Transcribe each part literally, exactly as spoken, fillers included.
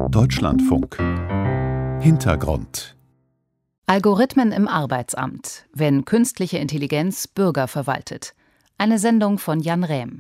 Deutschlandfunk. Hintergrund. Algorithmen im Arbeitsamt, wenn künstliche Intelligenz Bürger verwaltet. Eine Sendung von Jan Rähm.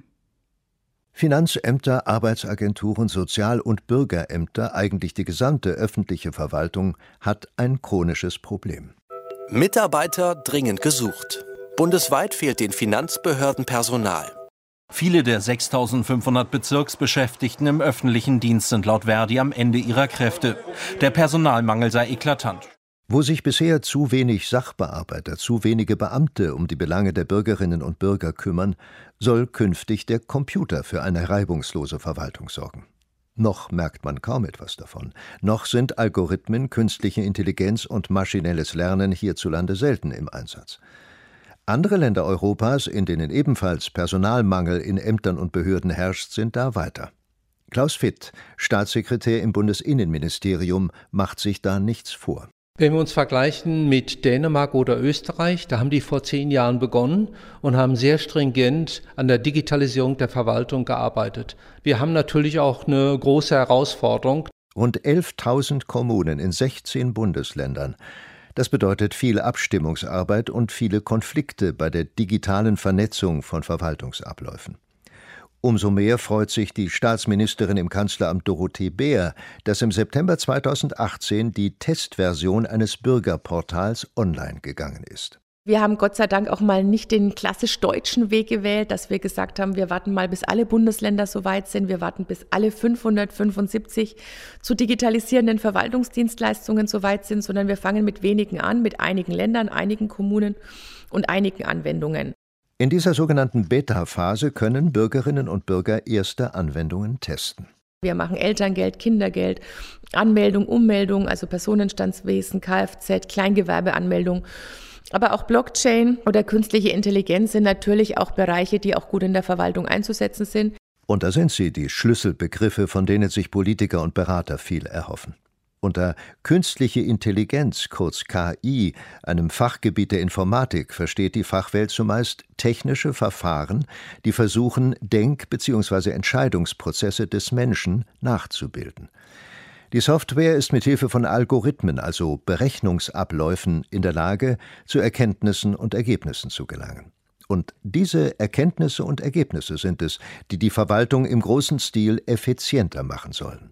Finanzämter, Arbeitsagenturen, Sozial- und Bürgerämter, eigentlich die gesamte öffentliche Verwaltung, hat ein chronisches Problem. Mitarbeiter dringend gesucht. Bundesweit fehlt den Finanzbehörden Personal. Viele der sechstausendfünfhundert Bezirksbeschäftigten im öffentlichen Dienst sind laut Verdi am Ende ihrer Kräfte. Der Personalmangel sei eklatant. Wo sich bisher zu wenig Sachbearbeiter, zu wenige Beamte um die Belange der Bürgerinnen und Bürger kümmern, soll künftig der Computer für eine reibungslose Verwaltung sorgen. Noch merkt man kaum etwas davon. Noch sind Algorithmen, künstliche Intelligenz und maschinelles Lernen hierzulande selten im Einsatz. Andere Länder Europas, in denen ebenfalls Personalmangel in Ämtern und Behörden herrscht, sind da weiter. Klaus Fitt, Staatssekretär im Bundesinnenministerium, macht sich da nichts vor. Wenn wir uns vergleichen mit Dänemark oder Österreich, da haben die vor zehn Jahren begonnen und haben sehr stringent an der Digitalisierung der Verwaltung gearbeitet. Wir haben natürlich auch eine große Herausforderung. Rund elftausend Kommunen in sechzehn Bundesländern. Das bedeutet viel Abstimmungsarbeit und viele Konflikte bei der digitalen Vernetzung von Verwaltungsabläufen. Umso mehr freut sich die Staatsministerin im Kanzleramt Dorothee Bär, dass im September zweitausendachtzehn die Testversion eines Bürgerportals online gegangen ist. Wir haben Gott sei Dank auch mal nicht den klassisch deutschen Weg gewählt, dass wir gesagt haben, wir warten mal, bis alle Bundesländer soweit sind. Wir warten, bis alle fünfhundertfünfundsiebzig zu digitalisierenden Verwaltungsdienstleistungen soweit sind, sondern wir fangen mit wenigen an, mit einigen Ländern, einigen Kommunen und einigen Anwendungen. In dieser sogenannten Beta-Phase können Bürgerinnen und Bürger erste Anwendungen testen. Wir machen Elterngeld, Kindergeld, Anmeldung, Ummeldung, also Personenstandswesen, Kfz, Kleingewerbeanmeldung. Aber auch Blockchain oder künstliche Intelligenz sind natürlich auch Bereiche, die auch gut in der Verwaltung einzusetzen sind. Und da sind sie, die Schlüsselbegriffe, von denen sich Politiker und Berater viel erhoffen. Unter künstliche Intelligenz, kurz K I, einem Fachgebiet der Informatik, versteht die Fachwelt zumeist technische Verfahren, die versuchen, Denk- bzw. Entscheidungsprozesse des Menschen nachzubilden. Die Software ist mit Hilfe von Algorithmen, also Berechnungsabläufen, in der Lage, zu Erkenntnissen und Ergebnissen zu gelangen. Und diese Erkenntnisse und Ergebnisse sind es, die die Verwaltung im großen Stil effizienter machen sollen.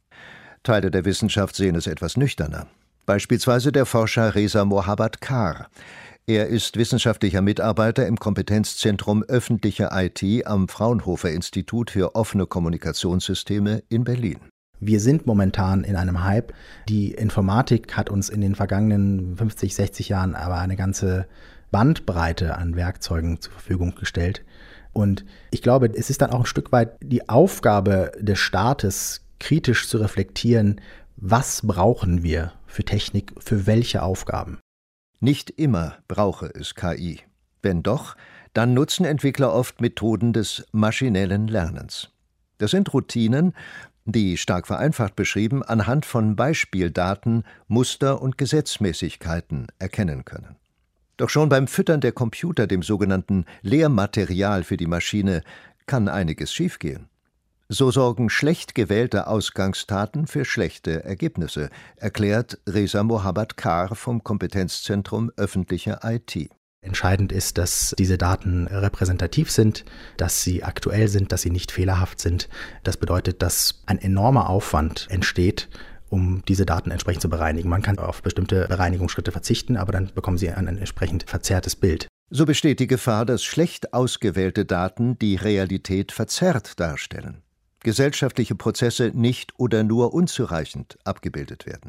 Teile der Wissenschaft sehen es etwas nüchterner. Beispielsweise der Forscher Reza Mohabbat Kar. Er ist wissenschaftlicher Mitarbeiter im Kompetenzzentrum Öffentliche I T am Fraunhofer Institut für offene Kommunikationssysteme in Berlin. Wir sind momentan in einem Hype. Die Informatik hat uns in den vergangenen fünfzig, sechzig Jahren aber eine ganze Bandbreite an Werkzeugen zur Verfügung gestellt. Und ich glaube, es ist dann auch ein Stück weit die Aufgabe des Staates, kritisch zu reflektieren, was brauchen wir für Technik, für welche Aufgaben. Nicht immer brauche es K I. Wenn doch, dann nutzen Entwickler oft Methoden des maschinellen Lernens. Das sind Routinen, die, stark vereinfacht beschrieben, anhand von Beispieldaten Muster und Gesetzmäßigkeiten erkennen können. Doch schon beim Füttern der Computer, dem sogenannten Lehrmaterial für die Maschine, kann einiges schiefgehen. So sorgen schlecht gewählte Ausgangsdaten für schlechte Ergebnisse, erklärt Reza Mohabbat Kar vom Kompetenzzentrum Öffentliche I T. Entscheidend ist, dass diese Daten repräsentativ sind, dass sie aktuell sind, dass sie nicht fehlerhaft sind. Das bedeutet, dass ein enormer Aufwand entsteht, um diese Daten entsprechend zu bereinigen. Man kann auf bestimmte Bereinigungsschritte verzichten, aber dann bekommen Sie ein entsprechend verzerrtes Bild. So besteht die Gefahr, dass schlecht ausgewählte Daten die Realität verzerrt darstellen. Gesellschaftliche Prozesse nicht oder nur unzureichend abgebildet werden.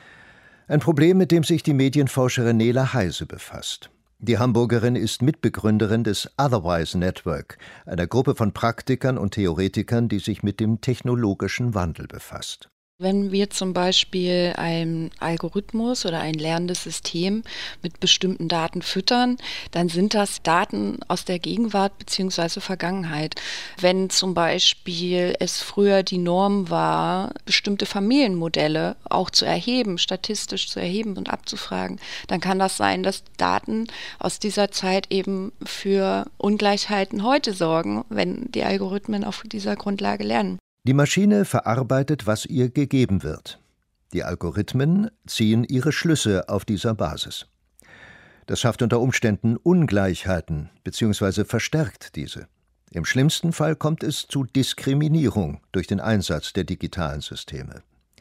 Ein Problem, mit dem sich die Medienforscherin Nela Heise befasst. Die Hamburgerin ist Mitbegründerin des Otherwise Network, einer Gruppe von Praktikern und Theoretikern, die sich mit dem technologischen Wandel befasst. Wenn wir zum Beispiel einen Algorithmus oder ein lernendes System mit bestimmten Daten füttern, dann sind das Daten aus der Gegenwart bzw. Vergangenheit. Wenn zum Beispiel es früher die Norm war, bestimmte Familienmodelle auch zu erheben, statistisch zu erheben und abzufragen, dann kann das sein, dass Daten aus dieser Zeit eben für Ungleichheiten heute sorgen, wenn die Algorithmen auf dieser Grundlage lernen. Die Maschine verarbeitet, was ihr gegeben wird. Die Algorithmen ziehen ihre Schlüsse auf dieser Basis. Das schafft unter Umständen Ungleichheiten bzw. verstärkt diese. Im schlimmsten Fall kommt es zu Diskriminierung durch den Einsatz der digitalen Systeme.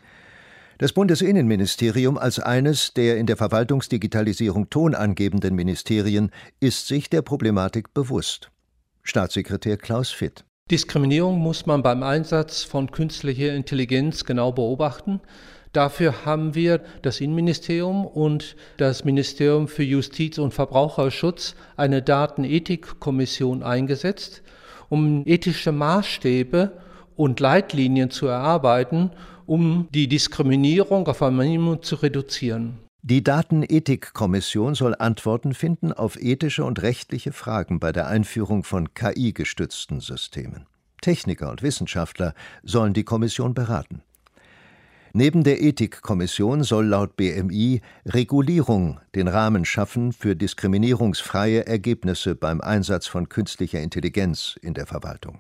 Das Bundesinnenministerium als eines der in der Verwaltungsdigitalisierung tonangebenden Ministerien ist sich der Problematik bewusst. Staatssekretär Klaus Fitt. Diskriminierung muss man beim Einsatz von künstlicher Intelligenz genau beobachten. Dafür haben wir das Innenministerium und das Ministerium für Justiz und Verbraucherschutz eine Datenethikkommission eingesetzt, um ethische Maßstäbe und Leitlinien zu erarbeiten, um die Diskriminierung auf ein Minimum zu reduzieren. Die Datenethikkommission soll Antworten finden auf ethische und rechtliche Fragen bei der Einführung von K I-gestützten Systemen. Techniker und Wissenschaftler sollen die Kommission beraten. Neben der Ethikkommission soll laut B M I Regulierung den Rahmen schaffen für diskriminierungsfreie Ergebnisse beim Einsatz von künstlicher Intelligenz in der Verwaltung.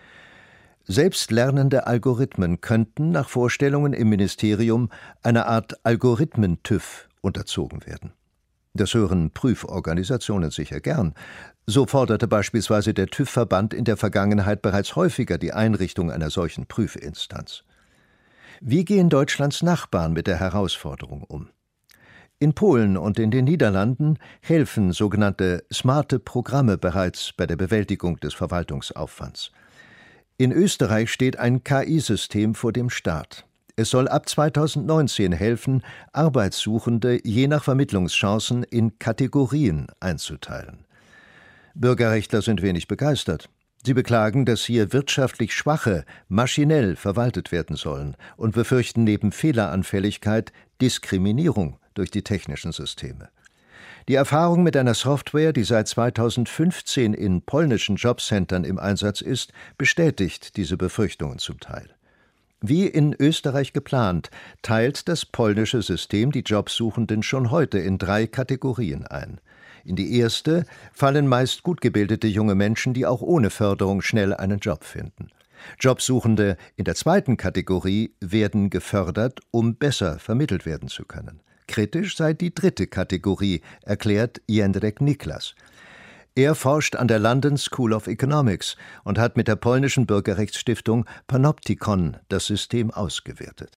Selbstlernende Algorithmen könnten nach Vorstellungen im Ministerium einer Art Algorithmen-TÜV unterzogen werden. Das hören Prüforganisationen sicher gern. So forderte beispielsweise der TÜV-Verband in der Vergangenheit bereits häufiger die Einrichtung einer solchen Prüfinstanz. Wie gehen Deutschlands Nachbarn mit der Herausforderung um? In Polen und in den Niederlanden helfen sogenannte smarte Programme bereits bei der Bewältigung des Verwaltungsaufwands. In Österreich steht ein K I-System vor dem Start. Es soll ab zweitausendneunzehn helfen, Arbeitssuchende je nach Vermittlungschancen in Kategorien einzuteilen. Bürgerrechtler sind wenig begeistert. Sie beklagen, dass hier wirtschaftlich Schwache maschinell verwaltet werden sollen und befürchten neben Fehleranfälligkeit Diskriminierung durch die technischen Systeme. Die Erfahrung mit einer Software, die seit zweitausendfünfzehn in polnischen Jobcentern im Einsatz ist, bestätigt diese Befürchtungen zum Teil. Wie in Österreich geplant, teilt das polnische System die Jobsuchenden schon heute in drei Kategorien ein. In die erste fallen meist gut gebildete junge Menschen, die auch ohne Förderung schnell einen Job finden. Jobsuchende in der zweiten Kategorie werden gefördert, um besser vermittelt werden zu können. Kritisch sei die dritte Kategorie, erklärt Jędrek Niklas. Er forscht an der London School of Economics und hat mit der polnischen Bürgerrechtsstiftung Panoptykon das System ausgewertet.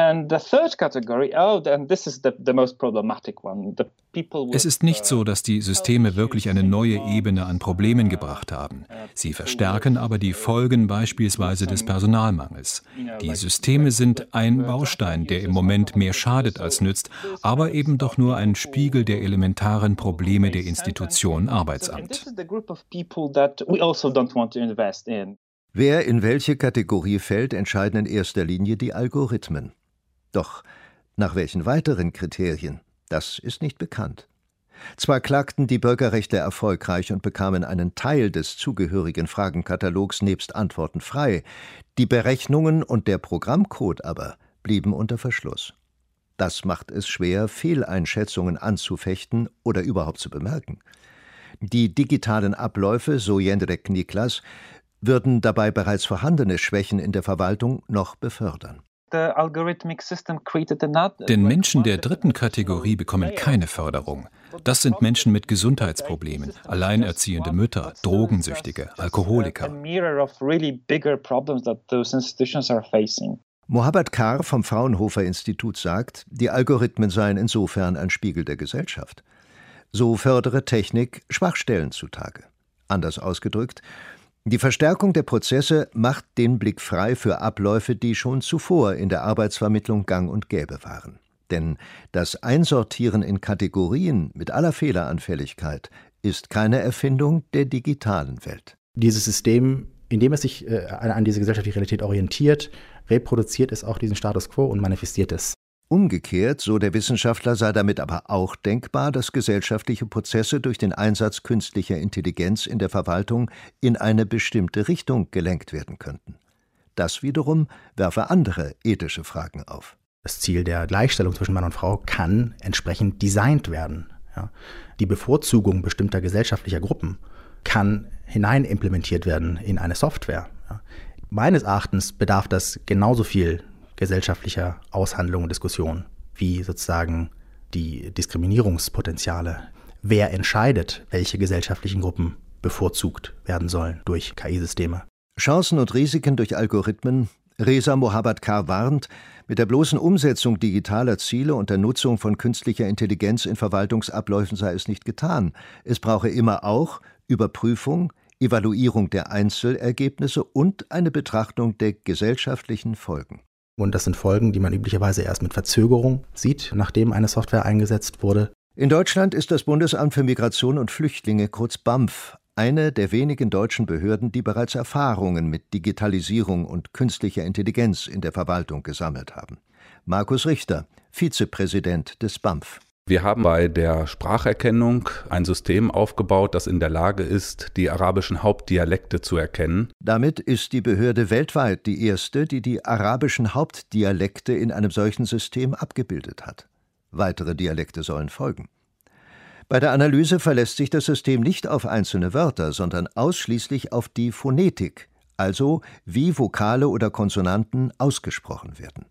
Es ist nicht so, dass die Systeme wirklich eine neue Ebene an Problemen gebracht haben. Sie verstärken aber die Folgen beispielsweise des Personalmangels. Die Systeme sind ein Baustein, der im Moment mehr schadet als nützt, aber eben doch nur ein Spiegel der elementaren Probleme der Institution Arbeitsamt. Wer in welche Kategorie fällt, entscheiden in erster Linie die Algorithmen. Doch nach welchen weiteren Kriterien, das ist nicht bekannt. Zwar klagten die Bürgerrechtler erfolgreich und bekamen einen Teil des zugehörigen Fragenkatalogs nebst Antworten frei, die Berechnungen und der Programmcode aber blieben unter Verschluss. Das macht es schwer, Fehleinschätzungen anzufechten oder überhaupt zu bemerken. Die digitalen Abläufe, so Jędrek Niklas, würden dabei bereits vorhandene Schwächen in der Verwaltung noch befördern. Denn Menschen der dritten Kategorie bekommen keine Förderung. Das sind Menschen mit Gesundheitsproblemen, alleinerziehende Mütter, Drogensüchtige, Alkoholiker. Mohabbat Kar vom Fraunhofer Institut sagt, die Algorithmen seien insofern ein Spiegel der Gesellschaft. So fördere Technik Schwachstellen zutage. Anders ausgedrückt, die Verstärkung der Prozesse macht den Blick frei für Abläufe, die schon zuvor in der Arbeitsvermittlung gang und gäbe waren. Denn das Einsortieren in Kategorien mit aller Fehleranfälligkeit ist keine Erfindung der digitalen Welt. Dieses System, indem es sich äh, an diese gesellschaftliche Realität orientiert, reproduziert es auch diesen Status quo und manifestiert es. Umgekehrt, so der Wissenschaftler, sei damit aber auch denkbar, dass gesellschaftliche Prozesse durch den Einsatz künstlicher Intelligenz in der Verwaltung in eine bestimmte Richtung gelenkt werden könnten. Das wiederum werfe andere ethische Fragen auf. Das Ziel der Gleichstellung zwischen Mann und Frau kann entsprechend designt werden. Ja. Die Bevorzugung bestimmter gesellschaftlicher Gruppen kann hineinimplementiert werden in eine Software. Ja. Meines Erachtens bedarf das genauso viel gesellschaftlicher Aushandlung und Diskussion wie sozusagen die Diskriminierungspotenziale. Wer entscheidet, welche gesellschaftlichen Gruppen bevorzugt werden sollen durch K I-Systeme? Chancen und Risiken durch Algorithmen. Reza Mohabbatkar warnt, mit der bloßen Umsetzung digitaler Ziele und der Nutzung von künstlicher Intelligenz in Verwaltungsabläufen sei es nicht getan. Es brauche immer auch Überprüfung, Evaluierung der Einzelergebnisse und eine Betrachtung der gesellschaftlichen Folgen. Und das sind Folgen, die man üblicherweise erst mit Verzögerung sieht, nachdem eine Software eingesetzt wurde. In Deutschland ist das Bundesamt für Migration und Flüchtlinge, kurz B A M F, eine der wenigen deutschen Behörden, die bereits Erfahrungen mit Digitalisierung und künstlicher Intelligenz in der Verwaltung gesammelt haben. Markus Richter, Vizepräsident des B A M F. Wir haben bei der Spracherkennung ein System aufgebaut, das in der Lage ist, die arabischen Hauptdialekte zu erkennen. Damit ist die Behörde weltweit die erste, die die arabischen Hauptdialekte in einem solchen System abgebildet hat. Weitere Dialekte sollen folgen. Bei der Analyse verlässt sich das System nicht auf einzelne Wörter, sondern ausschließlich auf die Phonetik, also wie Vokale oder Konsonanten ausgesprochen werden.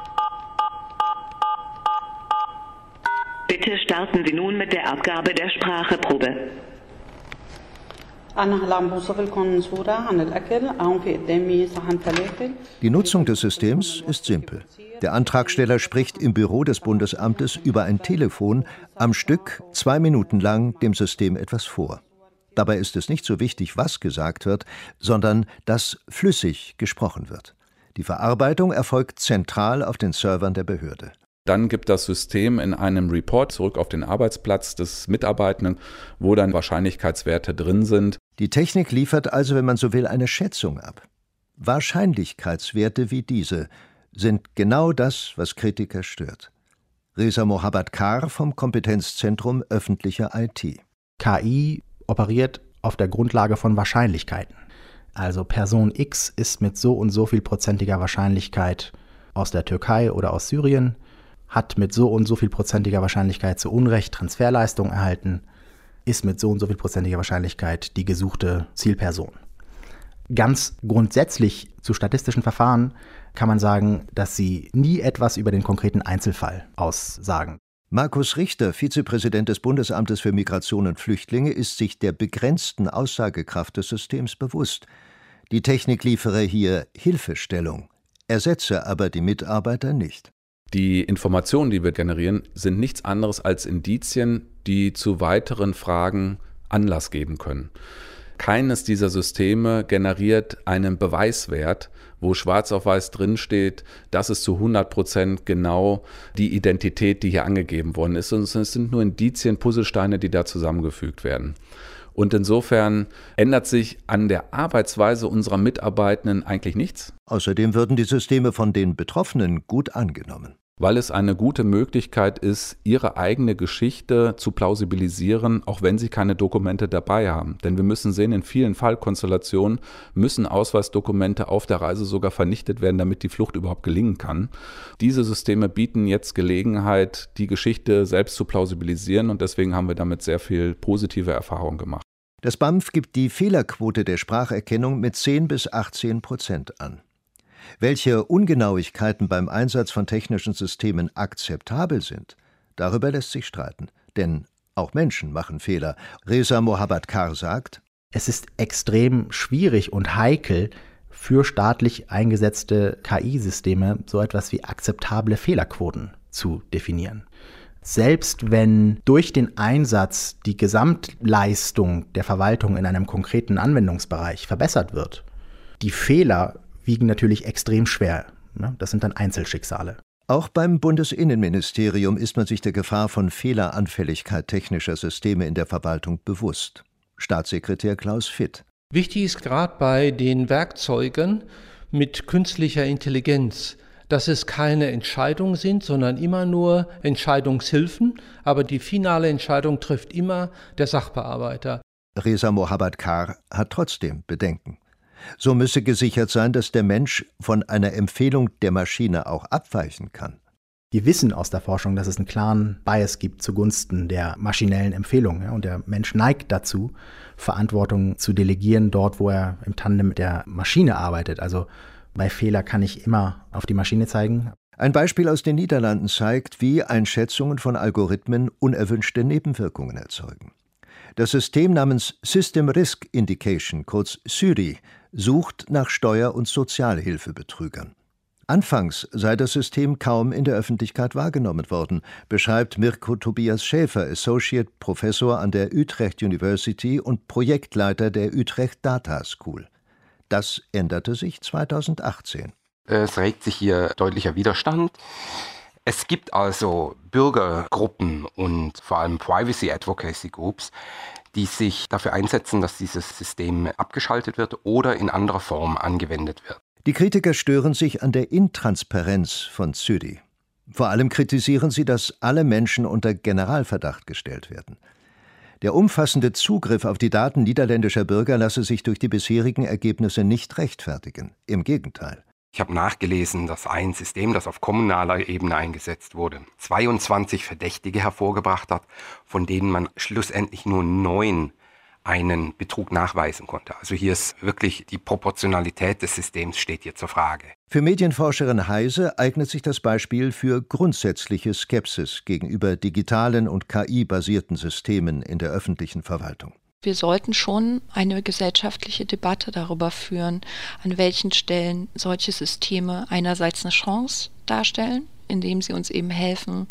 Bitte starten Sie nun mit der Abgabe der Spracheprobe. Die Nutzung des Systems ist simpel. Der Antragsteller spricht im Büro des Bundesamtes über ein Telefon am Stück zwei Minuten lang dem System etwas vor. Dabei ist es nicht so wichtig, was gesagt wird, sondern dass flüssig gesprochen wird. Die Verarbeitung erfolgt zentral auf den Servern der Behörde. Dann gibt das System in einem Report zurück auf den Arbeitsplatz des Mitarbeitenden, wo dann Wahrscheinlichkeitswerte drin sind. Die Technik liefert also, wenn man so will, eine Schätzung ab. Wahrscheinlichkeitswerte wie diese sind genau das, was Kritiker stört. Reza Mohabbatkar vom Kompetenzzentrum öffentlicher I T. K I operiert auf der Grundlage von Wahrscheinlichkeiten. Also Person X ist mit so und so viel prozentiger Wahrscheinlichkeit aus der Türkei oder aus Syrien, hat mit so und so viel prozentiger Wahrscheinlichkeit zu Unrecht Transferleistung erhalten, ist mit so und so viel prozentiger Wahrscheinlichkeit die gesuchte Zielperson. Ganz grundsätzlich zu statistischen Verfahren kann man sagen, dass sie nie etwas über den konkreten Einzelfall aussagen. Markus Richter, Vizepräsident des Bundesamtes für Migration und Flüchtlinge, ist sich der begrenzten Aussagekraft des Systems bewusst. Die Technik liefere hier Hilfestellung, ersetze aber die Mitarbeiter nicht. Die Informationen, die wir generieren, sind nichts anderes als Indizien, die zu weiteren Fragen Anlass geben können. Keines dieser Systeme generiert einen Beweiswert, wo schwarz auf weiß drinsteht, das ist zu hundert Prozent genau die Identität, die hier angegeben worden ist. Und es sind nur Indizien, Puzzlesteine, die da zusammengefügt werden. Und insofern ändert sich an der Arbeitsweise unserer Mitarbeitenden eigentlich nichts. Außerdem würden die Systeme von den Betroffenen gut angenommen. Weil es eine gute Möglichkeit ist, ihre eigene Geschichte zu plausibilisieren, auch wenn sie keine Dokumente dabei haben. Denn wir müssen sehen, in vielen Fallkonstellationen müssen Ausweisdokumente auf der Reise sogar vernichtet werden, damit die Flucht überhaupt gelingen kann. Diese Systeme bieten jetzt Gelegenheit, die Geschichte selbst zu plausibilisieren, und deswegen haben wir damit sehr viel positive Erfahrung gemacht. Das B A M F gibt die Fehlerquote der Spracherkennung mit zehn bis achtzehn Prozent an. Welche Ungenauigkeiten beim Einsatz von technischen Systemen akzeptabel sind, darüber lässt sich streiten. Denn auch Menschen machen Fehler. Reza Mohabbatkar sagt: Es ist extrem schwierig und heikel für staatlich eingesetzte K I-Systeme, so etwas wie akzeptable Fehlerquoten zu definieren. Selbst wenn durch den Einsatz die Gesamtleistung der Verwaltung in einem konkreten Anwendungsbereich verbessert wird, die Fehler wiegen natürlich extrem schwer. Das sind dann Einzelschicksale. Auch beim Bundesinnenministerium ist man sich der Gefahr von Fehleranfälligkeit technischer Systeme in der Verwaltung bewusst. Staatssekretär Klaus Fitt. Wichtig ist gerade bei den Werkzeugen mit künstlicher Intelligenz, dass es keine Entscheidungen sind, sondern immer nur Entscheidungshilfen, aber die finale Entscheidung trifft immer der Sachbearbeiter. Reza Mohabbatkar hat trotzdem Bedenken. So müsse gesichert sein, dass der Mensch von einer Empfehlung der Maschine auch abweichen kann. Wir wissen aus der Forschung, dass es einen klaren Bias gibt zugunsten der maschinellen Empfehlung. Ja, und der Mensch neigt dazu, Verantwortung zu delegieren dort, wo er im Tandem mit der Maschine arbeitet. Also bei Fehler kann ich immer auf die Maschine zeigen. Ein Beispiel aus den Niederlanden zeigt, wie Einschätzungen von Algorithmen unerwünschte Nebenwirkungen erzeugen. Das System namens System Risk Indication, kurz SYRI, sucht nach Steuer- und Sozialhilfebetrügern. Anfangs sei das System kaum in der Öffentlichkeit wahrgenommen worden, beschreibt Mirko Tobias Schäfer, Associate Professor an der Utrecht University und Projektleiter der Utrecht Data School. Das änderte sich zweitausendachtzehn. Es regt sich hier deutlicher Widerstand. Es gibt also Bürgergruppen und vor allem Privacy Advocacy Groups, die sich dafür einsetzen, dass dieses System abgeschaltet wird oder in anderer Form angewendet wird. Die Kritiker stören sich an der Intransparenz von SYRI. Vor allem kritisieren sie, dass alle Menschen unter Generalverdacht gestellt werden. Der umfassende Zugriff auf die Daten niederländischer Bürger lasse sich durch die bisherigen Ergebnisse nicht rechtfertigen. Im Gegenteil. Ich habe nachgelesen, dass ein System, das auf kommunaler Ebene eingesetzt wurde, zweiundzwanzig Verdächtige hervorgebracht hat, von denen man schlussendlich nur neun einen Betrug nachweisen konnte. Also hier ist wirklich die Proportionalität des Systems steht hier zur Frage. Für Medienforscherin Heise eignet sich das Beispiel für grundsätzliche Skepsis gegenüber digitalen und K I-basierten Systemen in der öffentlichen Verwaltung. Wir sollten schon eine gesellschaftliche Debatte darüber führen, an welchen Stellen solche Systeme einerseits eine Chance darstellen, indem sie uns eben helfen,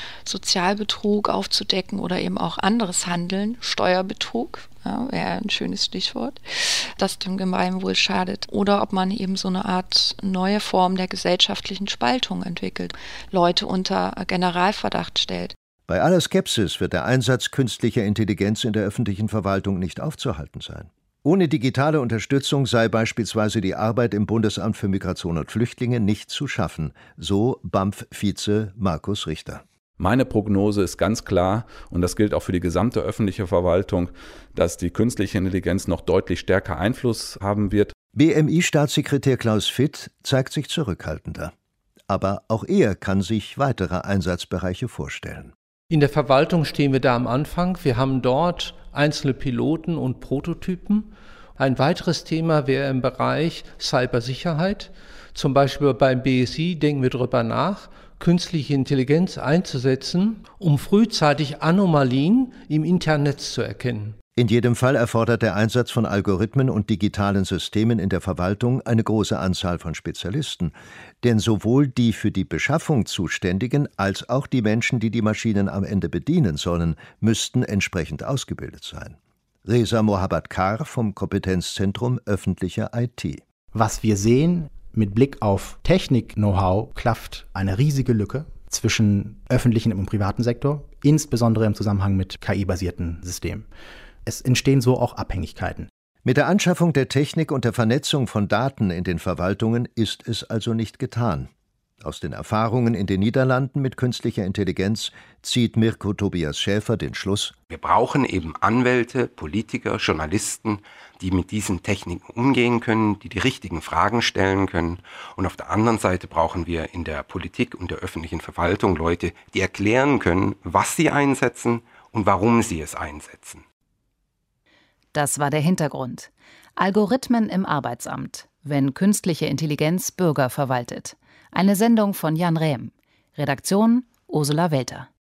Sozialbetrug aufzudecken oder eben auch anderes Handeln, Steuerbetrug, ja, wäre ein schönes Stichwort, das dem Gemeinwohl schadet. Oder ob man eben so eine Art neue Form der gesellschaftlichen Spaltung entwickelt, Leute unter Generalverdacht stellt. Bei aller Skepsis wird der Einsatz künstlicher Intelligenz in der öffentlichen Verwaltung nicht aufzuhalten sein. Ohne digitale Unterstützung sei beispielsweise die Arbeit im Bundesamt für Migration und Flüchtlinge nicht zu schaffen, so B A M F-Vize Markus Richter. Meine Prognose ist ganz klar, und das gilt auch für die gesamte öffentliche Verwaltung, dass die künstliche Intelligenz noch deutlich stärker Einfluss haben wird. B M I-Staatssekretär Klaus Fitt zeigt sich zurückhaltender. Aber auch er kann sich weitere Einsatzbereiche vorstellen. In der Verwaltung stehen wir da am Anfang. Wir haben dort einzelne Piloten und Prototypen. Ein weiteres Thema wäre im Bereich Cybersicherheit. Zum Beispiel beim B S I denken wir darüber nach, künstliche Intelligenz einzusetzen, um frühzeitig Anomalien im Internet zu erkennen. In jedem Fall erfordert der Einsatz von Algorithmen und digitalen Systemen in der Verwaltung eine große Anzahl von Spezialisten. Denn sowohl die für die Beschaffung Zuständigen als auch die Menschen, die die Maschinen am Ende bedienen sollen, müssten entsprechend ausgebildet sein. Reza Mohabbat Kar vom Kompetenzzentrum öffentliche I T. Was wir sehen mit Blick auf Technik-Know-how klafft eine riesige Lücke zwischen öffentlichen und privaten Sektor, insbesondere im Zusammenhang mit K I-basierten Systemen. Es entstehen so auch Abhängigkeiten. Mit der Anschaffung der Technik und der Vernetzung von Daten in den Verwaltungen ist es also nicht getan. Aus den Erfahrungen in den Niederlanden mit künstlicher Intelligenz zieht Mirko Tobias Schäfer den Schluss: Wir brauchen eben Anwälte, Politiker, Journalisten, die mit diesen Techniken umgehen können, die die richtigen Fragen stellen können. Und auf der anderen Seite brauchen wir in der Politik und der öffentlichen Verwaltung Leute, die erklären können, was sie einsetzen und warum sie es einsetzen. Das war der Hintergrund. Algorithmen im Arbeitsamt, wenn künstliche Intelligenz Bürger verwaltet. Eine Sendung von Jan Rehm. Redaktion Ursula Welter.